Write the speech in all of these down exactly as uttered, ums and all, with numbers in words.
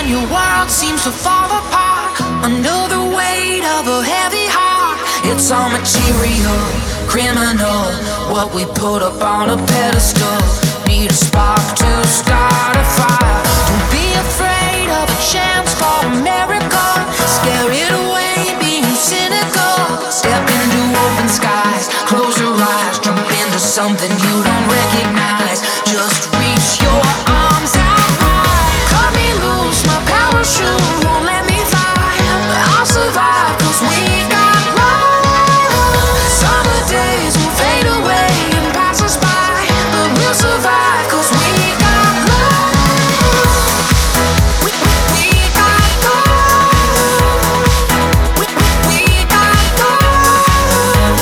your world seems to fall apart under the weight of a heavy heart. It's all material, criminal, what we put up on a pedestal. Need a spark to start a fire. Don't be afraid of a chance for a miracle. Scare it away, being cynical. Step into open skies, close your eyes, jump into something you don't recognize. Just reach your arms out high. Cut me loose, my parachute won't let me fly. I'll survive 'cause we got love. Summer days will fade away and pass us by, but we'll survive 'cause we got love. We, we got love. We, we got love.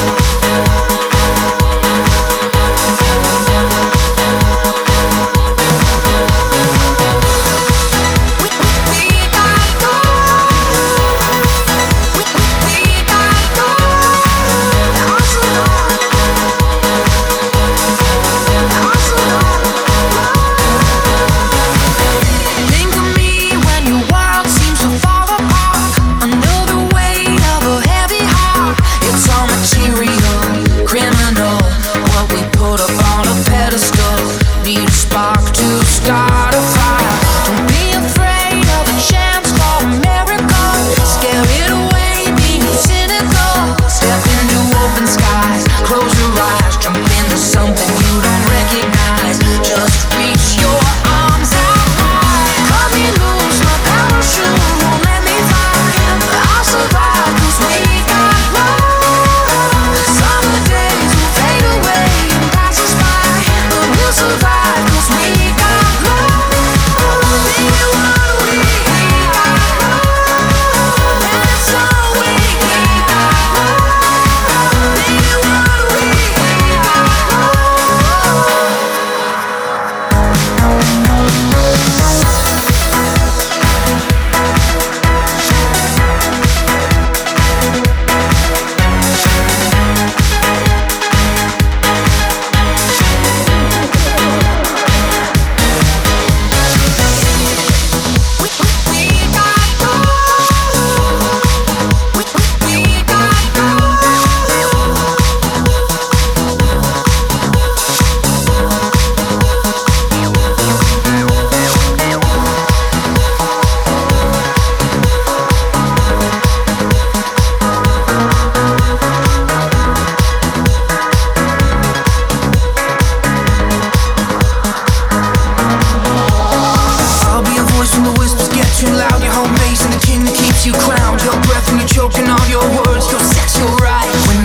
Choking all your words, your sex, your right. When